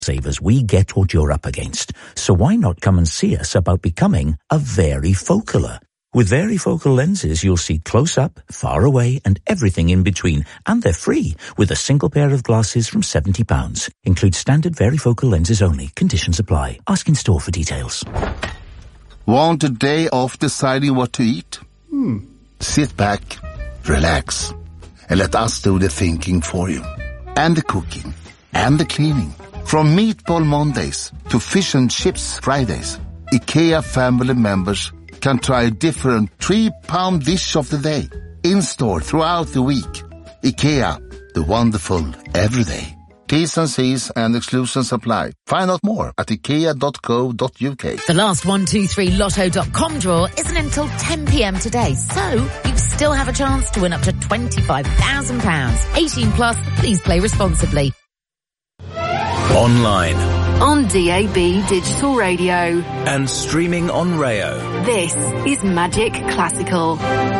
Savers, we get what you're up against. So why not come and see us about becoming a varifocaler? With varifocal lenses, you'll see close up, far away, and everything in between. And they're free, with a single pair of glasses from £70. Include standard varifocal lenses only. Conditions apply. Ask in store for details. Want a day off deciding what to eat? Sit back, relax, and let us do the thinking for you. And the cooking, and the cleaning. From Meatball Mondays to Fish and Chips Fridays, IKEA family members can try a different 3-pound dish of the day. In-store throughout the week. IKEA, the wonderful everyday. T's and C's and exclusions apply. Find out more at ikea.co.uk. The last 123lotto.com draw isn't until 10 p.m. today, so you still have a chance to win up to £25,000. 18 plus, please play responsibly. Online. On DAB Digital Radio. And streaming on Rayo. This is Magic Classical.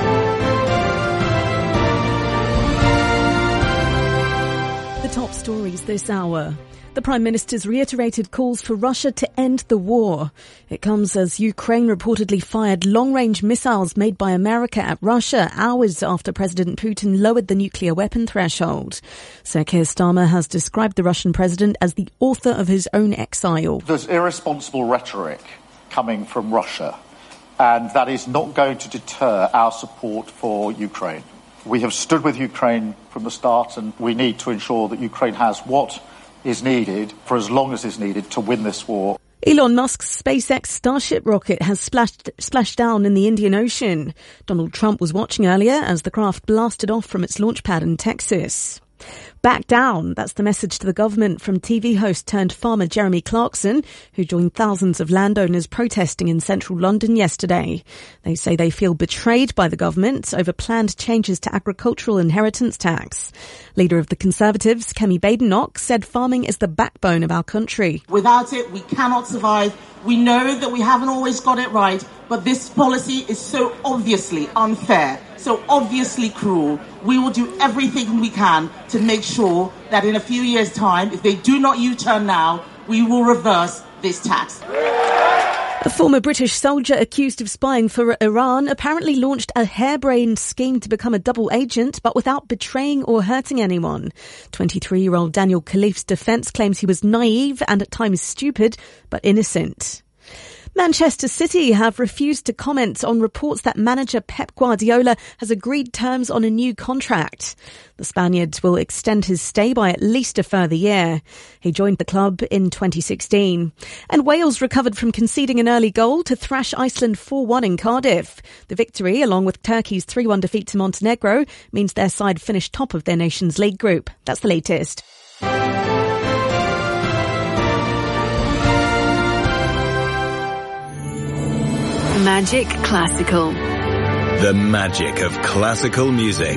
The top stories this hour. The Prime Minister's reiterated calls for Russia to end the war. It comes as Ukraine reportedly fired long-range missiles made by America at Russia hours after President Putin lowered the nuclear weapon threshold. Sir Keir Starmer has described the Russian president as the author of his own exile. There's irresponsible rhetoric coming from Russia, and that is not going to deter our support for Ukraine. We have stood with Ukraine from the start, and we need to ensure that Ukraine has what is needed for as long as is needed to win this war. Elon Musk's SpaceX Starship rocket has splashed down in the Indian Ocean. Donald Trump was watching earlier as the craft blasted off from its launch pad in Texas. Back down, that's the message to the government from TV host turned farmer Jeremy Clarkson, who joined thousands of landowners protesting in central London yesterday. They say they feel betrayed by the government over planned changes to agricultural inheritance tax. Leader of the Conservatives, Kemi Badenoch, said farming is the backbone of our country. Without it, we cannot survive. We know that we haven't always got it right, but this policy is so obviously unfair, so obviously cruel. We will do everything we can to make sure that in a few years' time, if they do not U-turn now, we will reverse this tax. A former British soldier accused of spying for Iran apparently launched a harebrained scheme to become a double agent, but without betraying or hurting anyone. 23-year-old Daniel Khalif's defence claims he was naive and at times stupid, but innocent. Manchester City have refused to comment on reports that manager Pep Guardiola has agreed terms on a new contract. The Spaniard will extend his stay by at least a further year. He joined the club in 2016. And Wales recovered from conceding an early goal to thrash Iceland 4-1 in Cardiff. The victory, along with Turkey's 3-1 defeat to Montenegro, means their side finished top of their Nations League group. That's the latest. Magic Classical. The magic of classical music.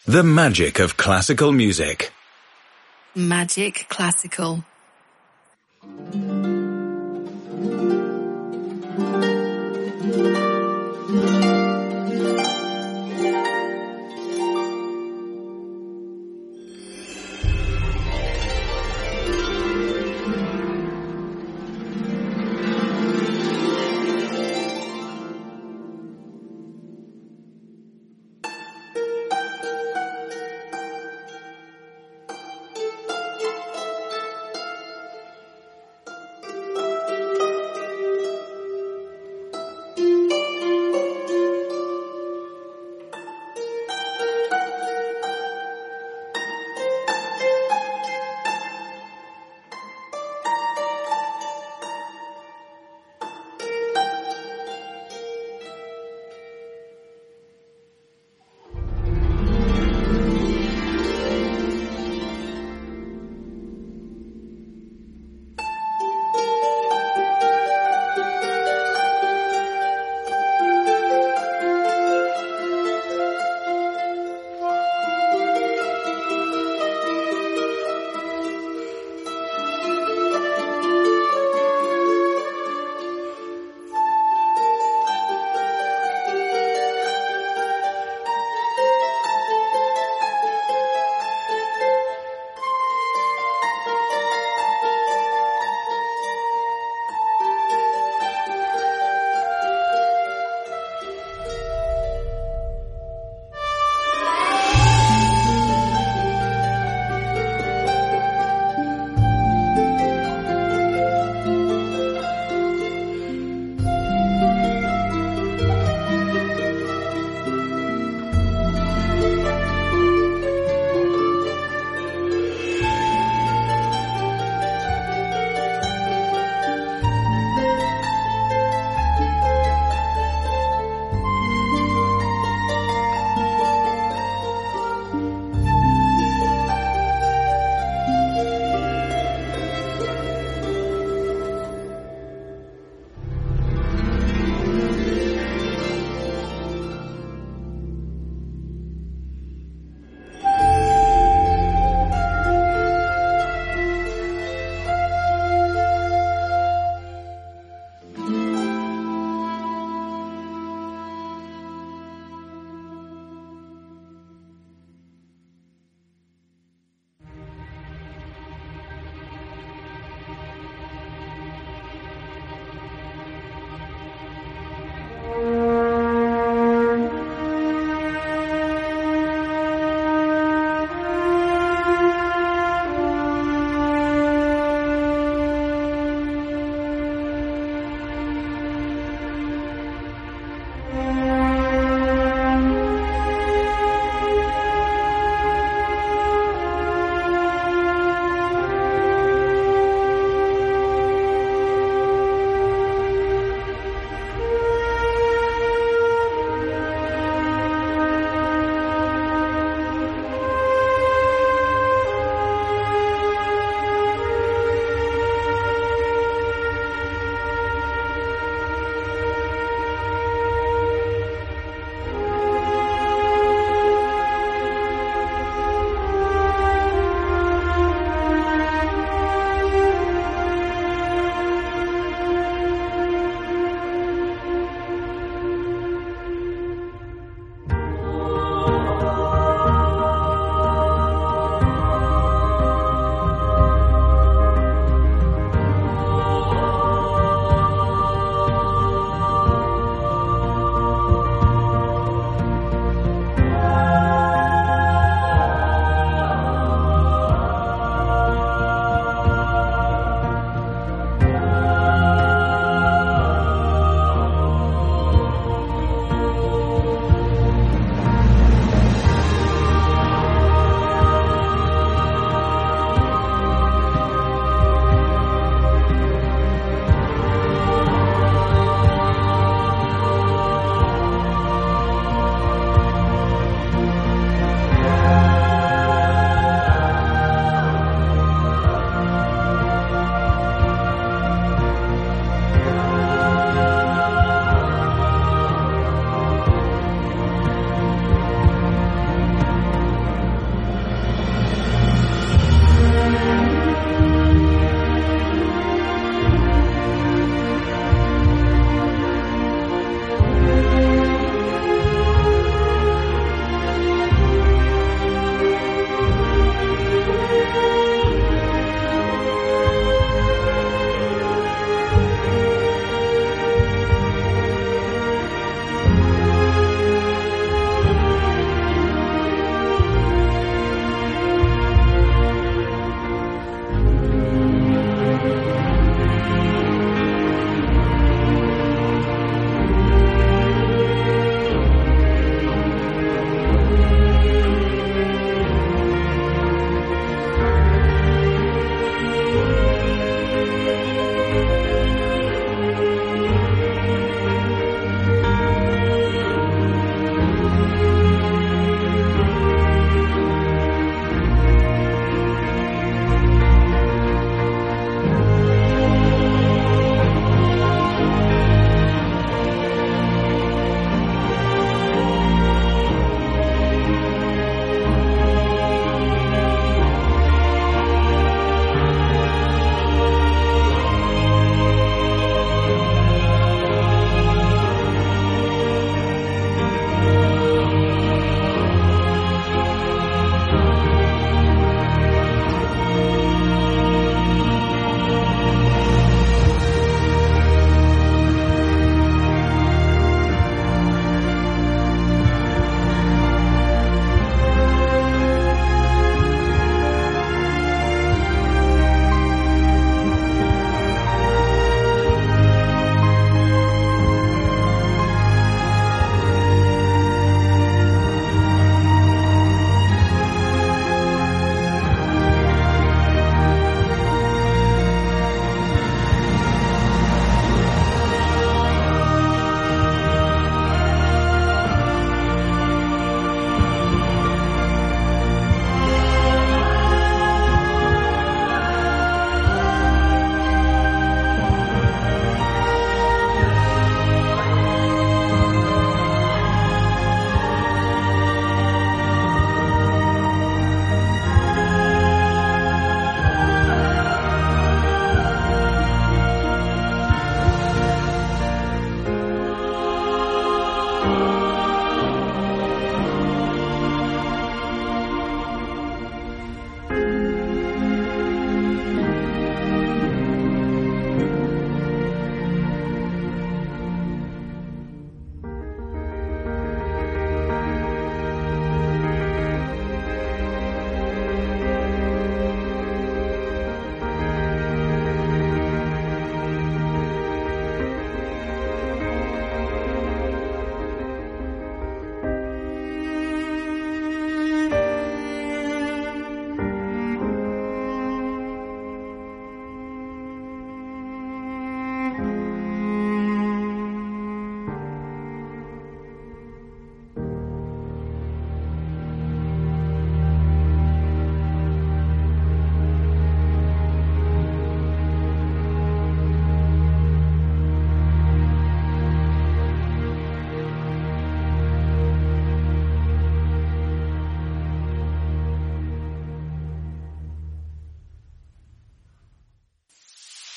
The magic of classical music. Magic Classical.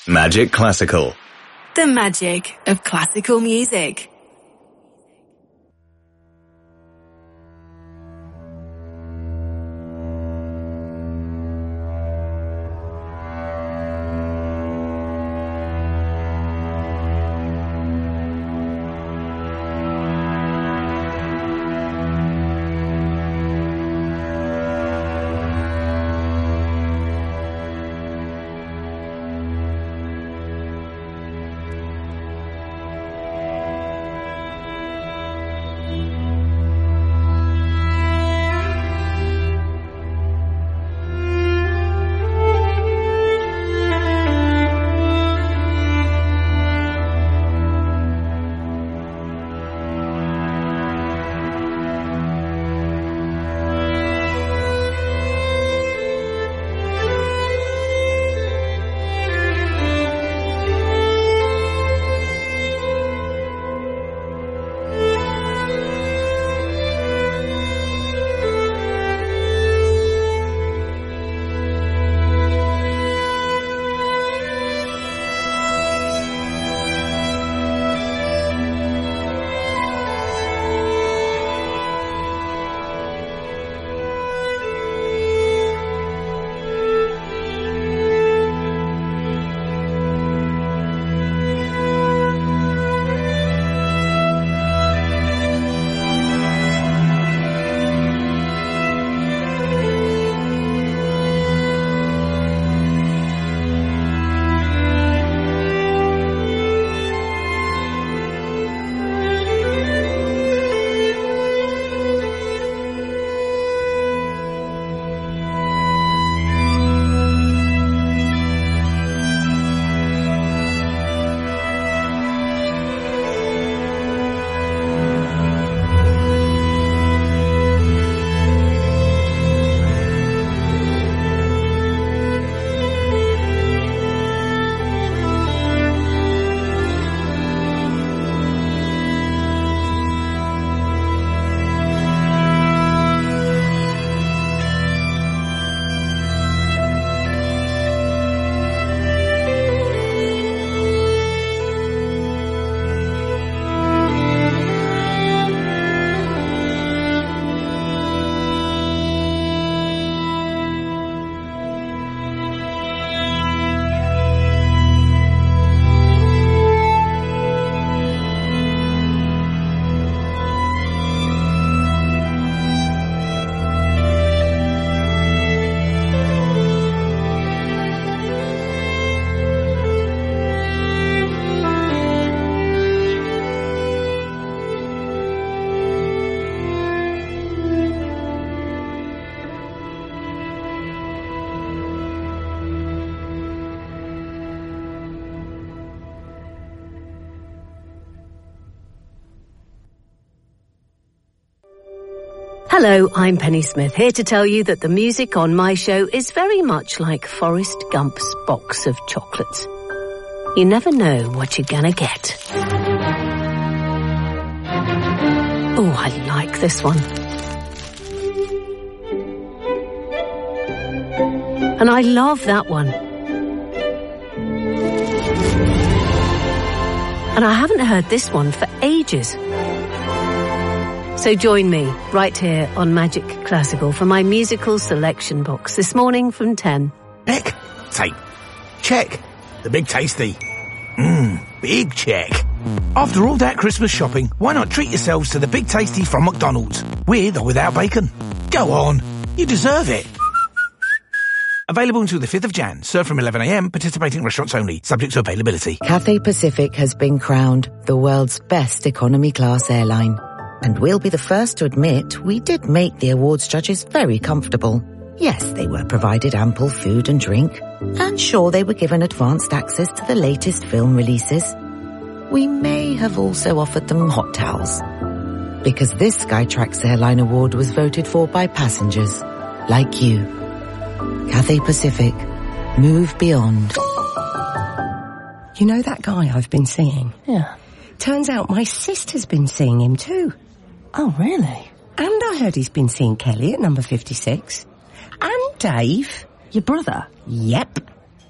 Magic Classical. The magic of classical music. Hello, I'm Penny Smith, here to tell you that the music on my show is very much like Forrest Gump's box of chocolates. You never know what you're gonna get. Oh, I like this one. And I love that one. And I haven't heard this one for ages. So join me right here on Magic Classical for my musical selection box this morning from 10. Check. Tape. Check. The Big Tasty. Big check. After all that Christmas shopping, why not treat yourselves to the Big Tasty from McDonald's? With or without bacon. Go on. You deserve it. Available until the 5th of Jan. Served from 11 a.m. Participating restaurants only. Subject to availability. Cathay Pacific has been crowned the world's best economy class airline. And we'll be the first to admit we did make the awards judges very comfortable. Yes, they were provided ample food and drink. And sure, they were given advanced access to the latest film releases. We may have also offered them hot towels. Because this Skytrax Airline Award was voted for by passengers like you. Cathay Pacific. Move beyond. You know that guy I've been seeing? Yeah. Turns out my sister's been seeing him too. Oh, really? And I heard he's been seeing Kelly at number 56. And Dave. Your brother? Yep.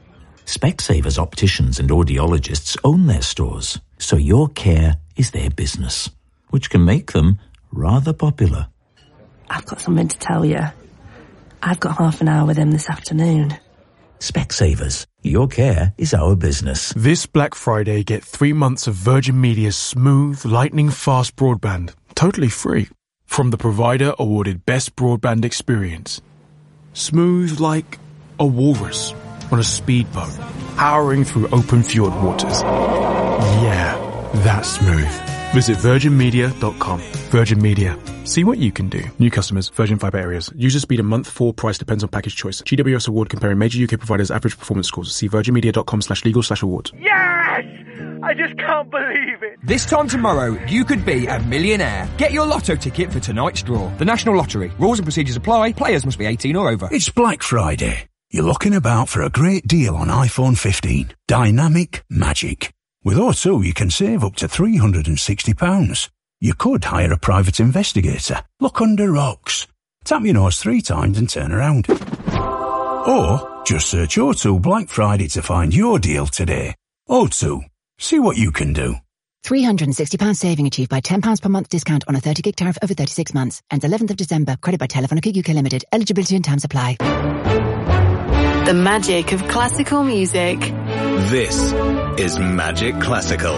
Specsavers opticians and audiologists own their stores, so your care is their business, which can make them rather popular. I've got something to tell you. I've got half an hour with him this afternoon. Specsavers, your care is our business. This Black Friday, get 3 months of Virgin Media's smooth, lightning-fast broadband, totally free, from the provider awarded Best Broadband Experience. Smooth like a walrus on a speedboat, powering through open fjord waters. Yeah, that's smooth. Visit virginmedia.com. Virgin Media. See what you can do. New customers, Virgin Fibre areas. User speed a month, 4 price depends on package choice. GWS award comparing major UK providers' average performance scores. See virginmedia.com/legal/awards. Yes! I just can't believe it. This time tomorrow, you could be a millionaire. Get your lotto ticket for tonight's draw. The National Lottery. Rules and procedures apply. Players must be 18 or over. It's Black Friday. You're looking about for a great deal on iPhone 15. Dynamic Magic. With O2, you can save up to £360. You could hire a private investigator, look under rocks, tap your nose 3 times and turn around. Or just search O2 Black Friday to find your deal today. O2. See what you can do. £360 saving achieved by £10 per month discount on a 30 gig tariff over 36 months. Ends 11th of December. Credit by Telefonica UK Limited. Eligibility and terms apply. The magic of classical music. This is Magic Classical.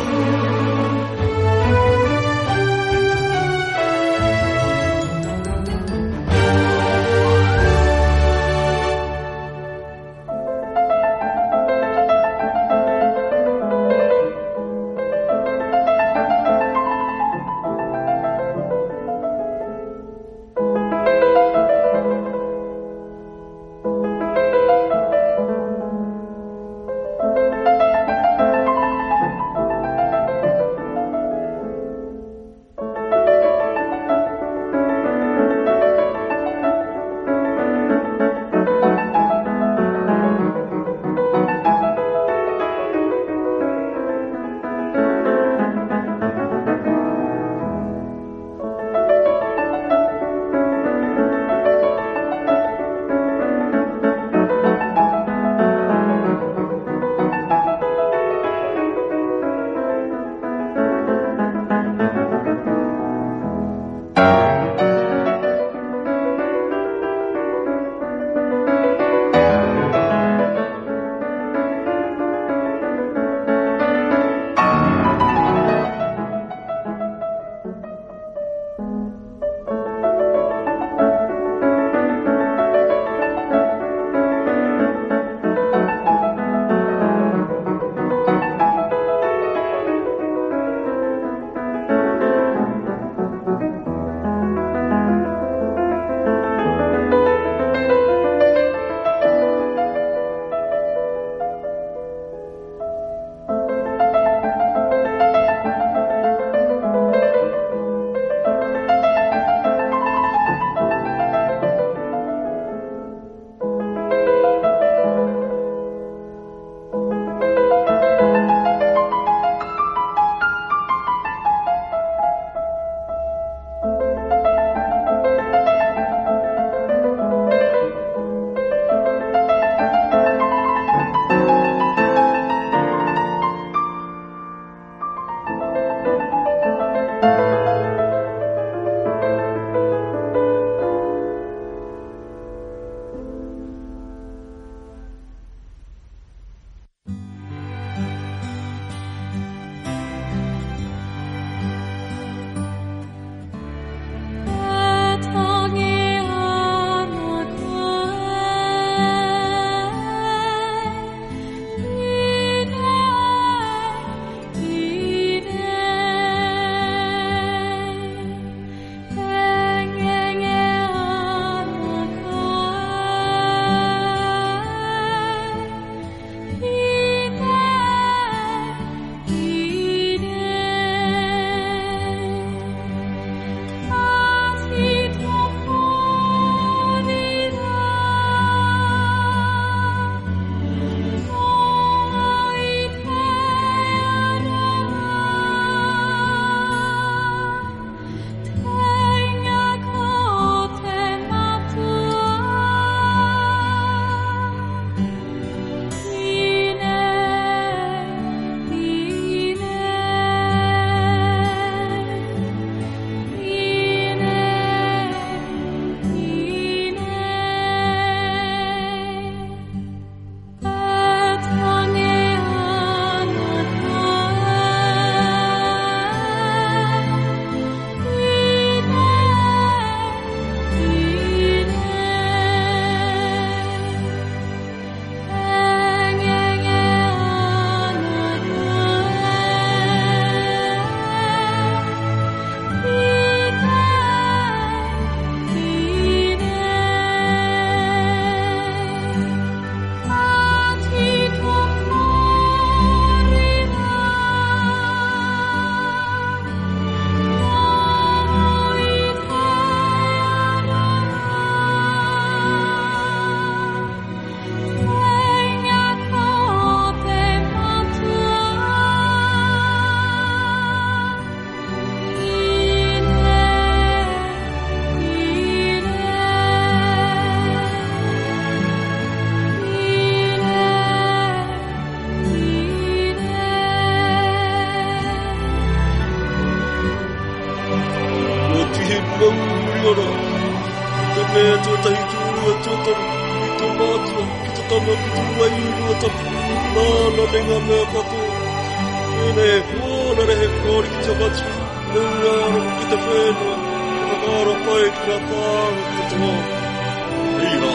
mauriora. Te mea tuatahi tūrua tuataru, i tō mātua, ki tō tama ki tō wairua tapu, nāna me ngā mea katoa. Nē, hōna rehe kāri ki te matu, nungāra ki te whenua, ka kāra pai ki ngā tāra ki te toa. Iha.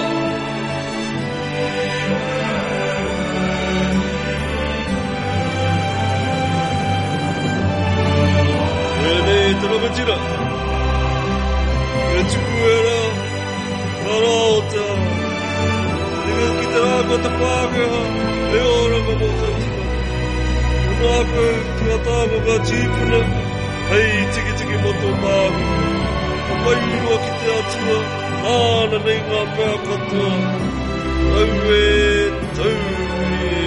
Nē, te ramatira. E tuku e rā, ara o te ara. Ringa ki te rākua te Pākehā, e ora ma mo te tika. Nā koe ki a tāma ngā tīpuna, hei tiki mo tō māhu. Ka wairua ki te atua, nāna nei ngā mea katoa. Au e tau e.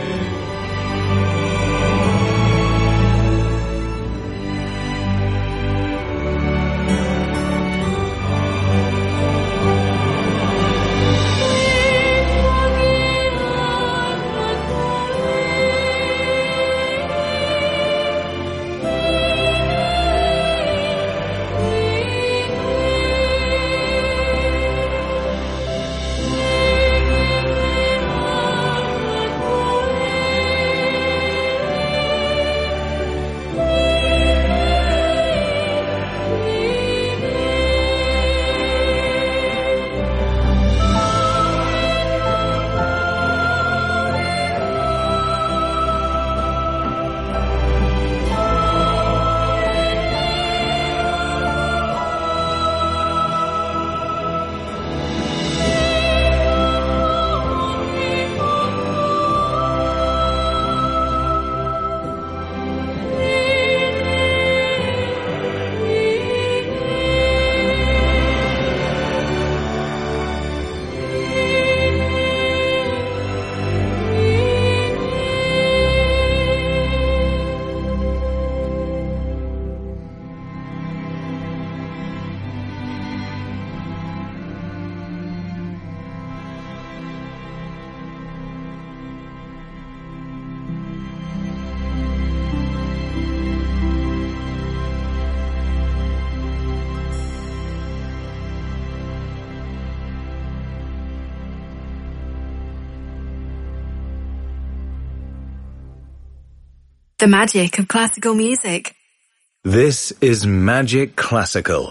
The magic of classical music. This is Magic Classical.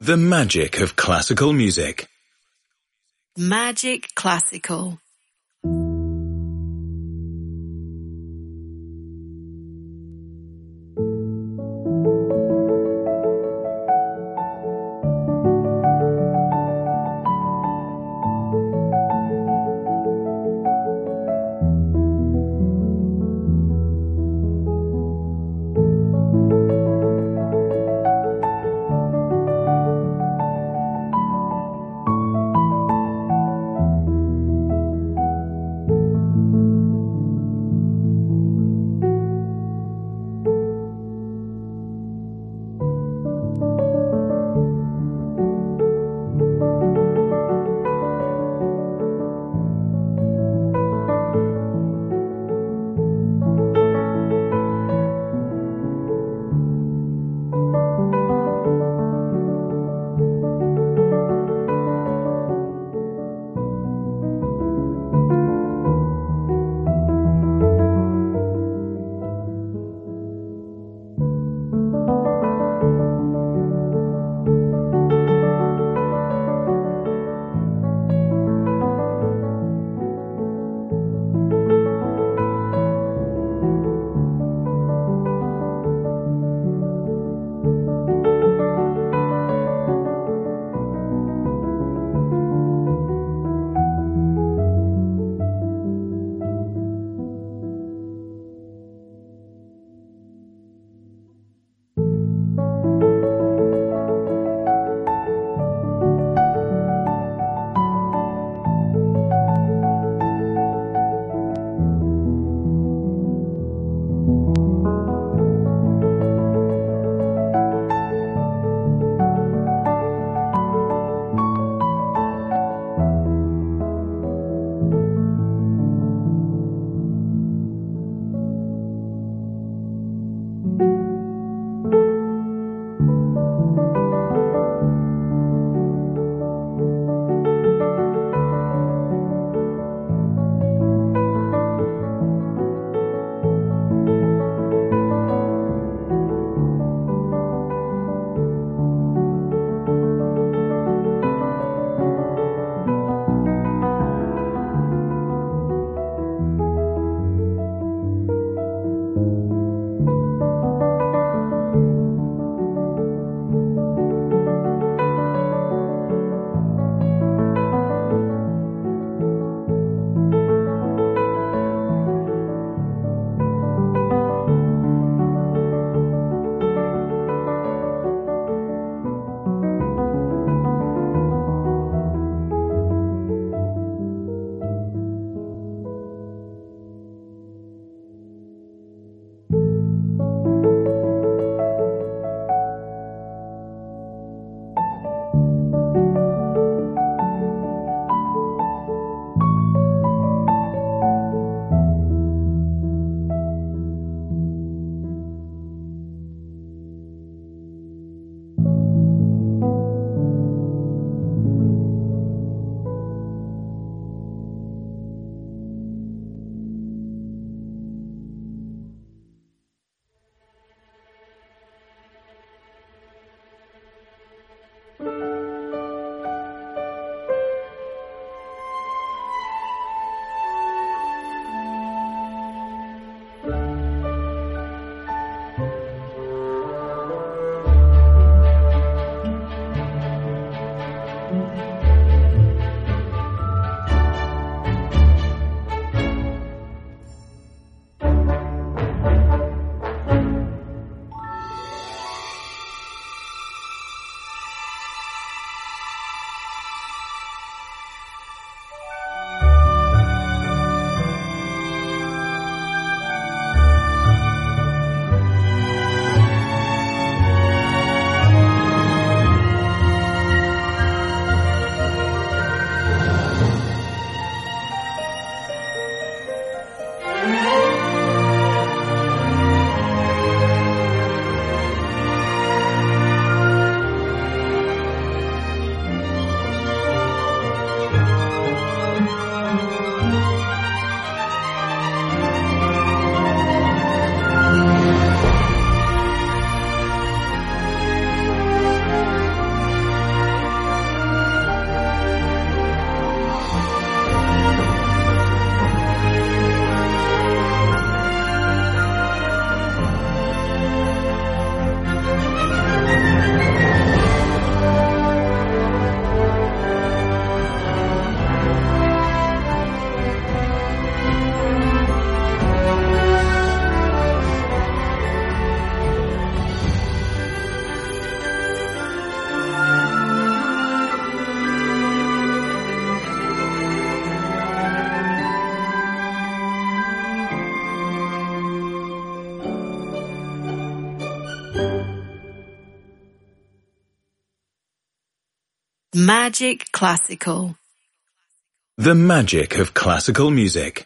The magic of classical music. Magic Classical. Magic Classical. The magic of classical music.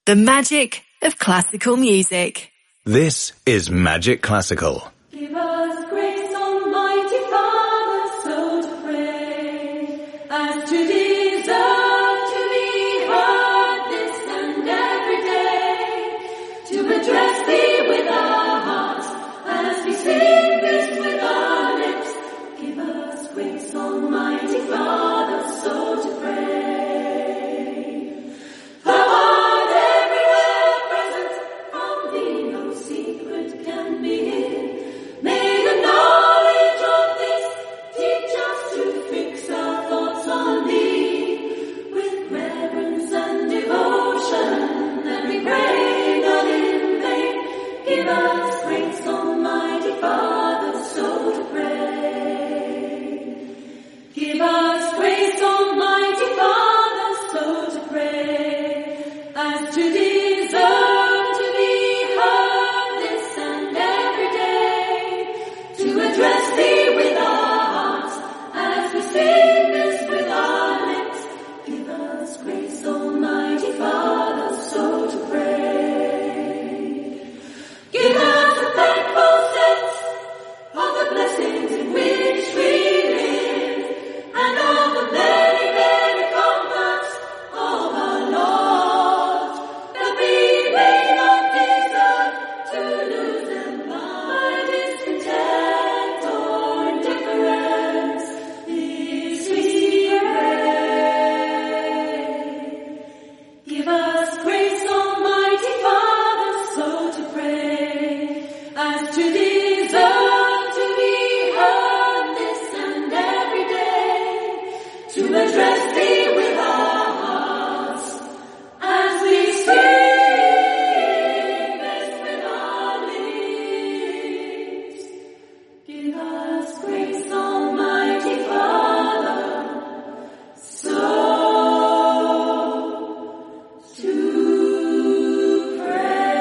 The magic of classical music. This is Magic Classical. Give us grace, Almighty Father, so to pray, as to deserve to be heard this and every day, to address Thee with our hearts, as we sing this with our lips. Give us grace, Almighty Father, so to pray. Thou art everywhere present, from Thee no secret can be hid. May the knowledge of this teach us to fix our thoughts on Thee, with reverence and devotion, that we pray not in vain. Give us grace, Almighty Father, so to pray. Give us grace, Almighty Father, so to pray, as to deserve to be heard this and every day, to address Thee with our hearts, as we sing this with our lips. Give us grace, Almighty Father, so to pray. Give us a thankful sense of the blessings in which we live, and of the many, many comforts of our Lord, that we may not deserve to lose them by discontent or indifference. This we pray. Give us grace, Almighty Father, so to pray, as to deserve to be heard this and every day, to address Thee with our hearts, as we sing this with our lips. Give us grace, Almighty Father, so to pray.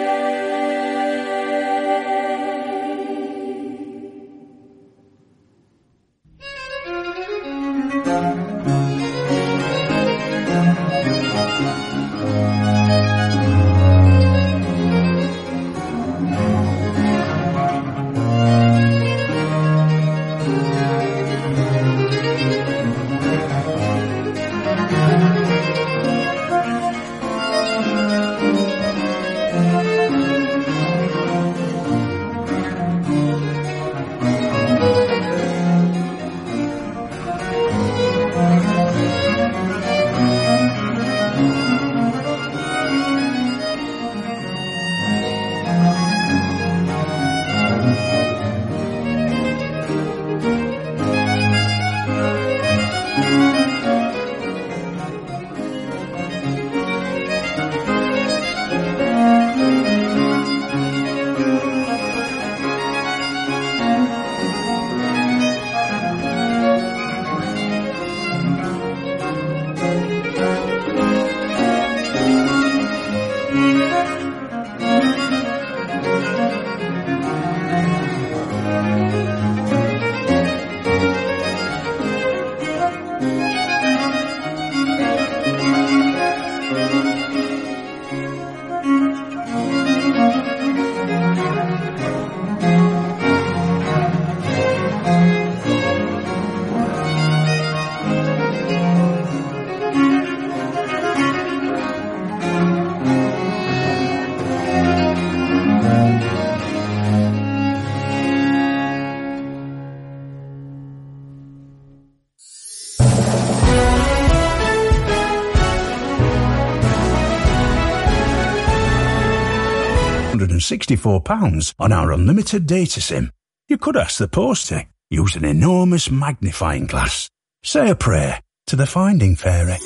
£164 on our unlimited data SIM. You could ask the postie, use an enormous magnifying glass, say a prayer to the Finding Fairy.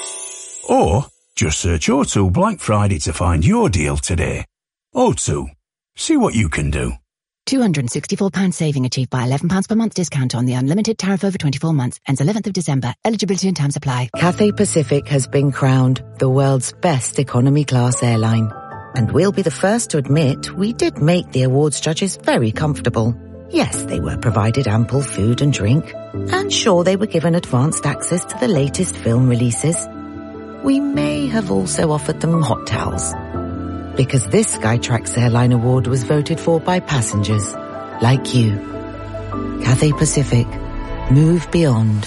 Or just search O2 Black Friday to find your deal today. O2, see what you can do. £264 saving achieved by £11 per month discount on the unlimited tariff over 24 months. Ends 11th of December. Eligibility and terms apply. Cathay Pacific has been crowned the world's best economy class airline. And we'll be the first to admit we did make the awards judges very comfortable. Yes, they were provided ample food and drink. And sure, they were given advanced access to the latest film releases. we may have also offered them hot towels. Because this Skytrax Airline Award was voted for by passengers like you. Cathay Pacific. Move beyond.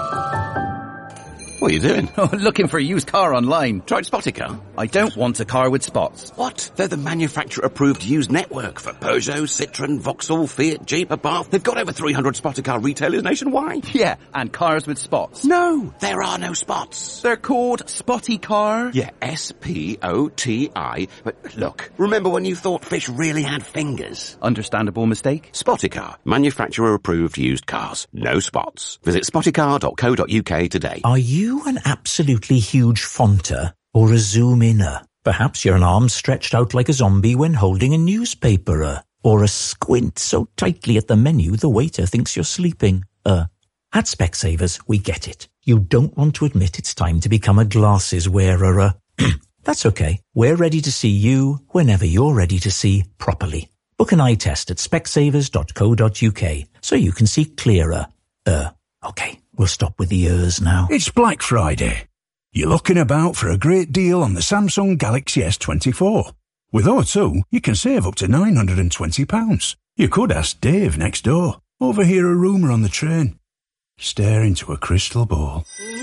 What are you doing? Oh, looking for a used car online. Tried Spotica? I don't want a car with spots. What? They're the manufacturer-approved used network for Peugeot, Citroën, Vauxhall, Fiat, Jeep, Abarth. They've got over 300 Spotica retailers nationwide. Yeah, and cars with spots. No, there are no spots. They're called Spotty Car. Yeah, S-P-O-T-I. But look, remember when you thought fish really had fingers? Understandable mistake? Spotica. Manufacturer-approved used cars. No spots. Visit spottycar.co.uk today. Are you an absolutely huge fonter or a zoom-inner? Perhaps you're an arm stretched out like a zombie when holding a newspaper, or a squint so tightly at the menu the waiter thinks you're sleeping. At Specsavers, we get it. You don't want to admit it's time to become a glasses wearer. That's okay. We're ready to see you whenever you're ready to see properly. Book an eye test at specsavers.co.uk so you can see clearer. Okay, we'll stop with the ers now. It's Black Friday. You're looking about for a great deal on the Samsung Galaxy S24. With O2, you can save up to £920. You could ask Dave next door, overhear a rumour on the train, stare into a crystal ball.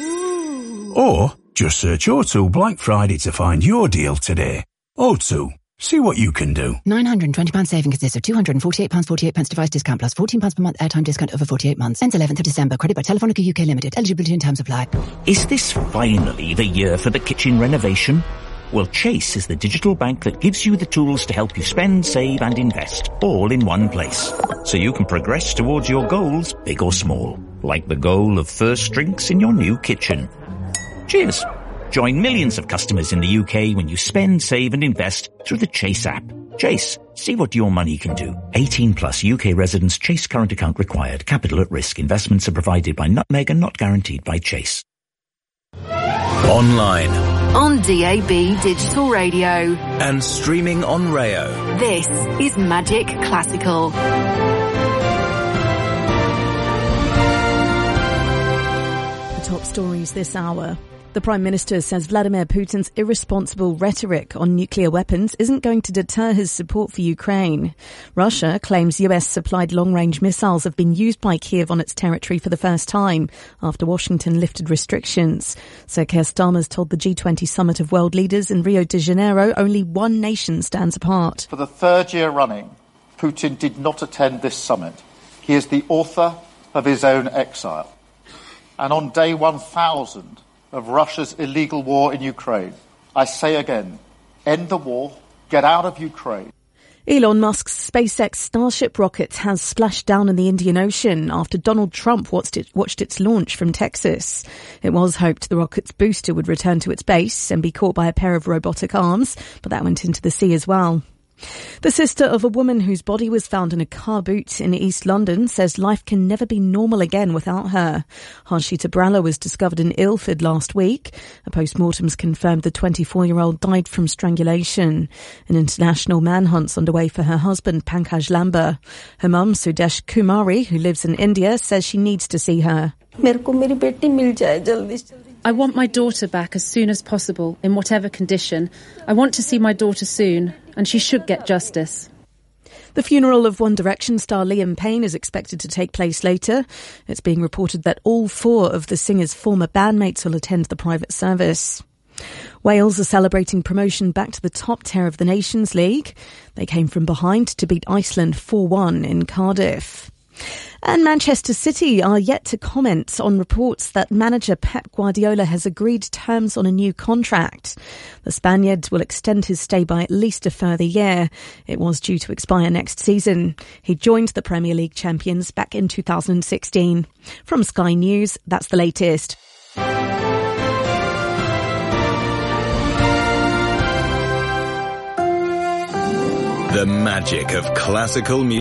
Or just search O2 Black Friday to find your deal today. O2. See what you can do. £920 saving consists of £248.48 device discount plus £14 per month airtime discount over 48 months. Ends 11th of December. Credit by Telefonica UK Limited. Eligibility and terms apply. Is this finally the year for the kitchen renovation? Well, Chase is the digital bank that gives you the tools to help you spend, save and invest, all in one place. So you can progress towards your goals, big or small. Like the goal of first drinks in your new kitchen. Cheers! Join millions of customers in the UK when you spend, save and invest through the Chase app. Chase, see what your money can do. 18 plus UK residents. Chase current account required. Capital at risk. Investments are provided by Nutmeg and not guaranteed by Chase. Online. On DAB Digital Radio. And streaming on Rayo. This is Magic Classical. The top stories this hour. The Prime Minister says Vladimir Putin's irresponsible rhetoric on nuclear weapons isn't going to deter his support for Ukraine. Russia claims US-supplied long-range missiles have been used by Kiev on its territory for the first time after Washington lifted restrictions. Sir Keir Starmer's told the G20 summit of world leaders in Rio de Janeiro only one nation stands apart. For the third year running, Putin did not attend this summit. He is the author of his own exile. And on day 1,000 of Russia's illegal war in Ukraine, I say again, end the war, get out of Ukraine. Elon Musk's SpaceX Starship rocket has splashed down in the Indian Ocean after Donald Trump watched its launch from Texas. It was hoped the rocket's booster would return to its base and be caught by a pair of robotic arms, but that went into the sea as well. The sister of a woman whose body was found in a car boot in East London says life can never be normal again without her. Harshita Bralla was discovered in Ilford last week. A post-mortem's confirmed the 24-year-old died from strangulation. An international manhunt's underway for her husband, Pankaj Lamba. Her mum, Sudesh Kumari, who lives in India, says she needs to see her. I want my daughter back as soon as possible, in whatever condition. I want to see my daughter soon, and she should get justice. The funeral of One Direction star Liam Payne is expected to take place later. It's being reported that all four of the singer's former bandmates will attend the private service. Wales are celebrating promotion back to the top tier of the Nations League. They came from behind to beat Iceland 4-1 in Cardiff. And Manchester City are yet to comment on reports that manager Pep Guardiola has agreed terms on a new contract. The Spaniard will extend his stay by at least a further year. It was due to expire next season. He joined the Premier League champions back in 2016. From Sky News, that's the latest. The magic of classical music.